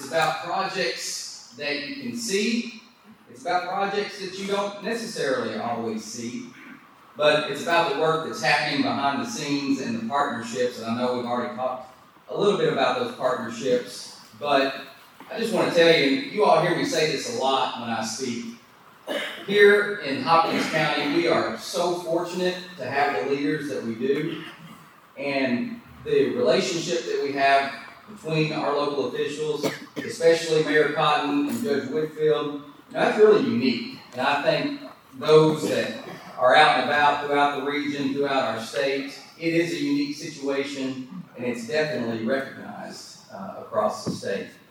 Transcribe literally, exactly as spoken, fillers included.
It's about projects that you can see. It's about projects that you don't necessarily always see. But it's about the work that's happening behind the scenes and the partnerships. And I know we've already talked a little bit about those partnerships. But I just want to tell you, you all hear me say this a lot when I speak. Here in Hopkins County, we are so fortunate to have the leaders that we do. And the relationship that we have between our local officials, especially Mayor Cotton and Judge Whitfield, you know, that's really unique. And I think those that are out and about throughout the region, throughout our state, it is a unique situation, and it's definitely recognized uh, across the state.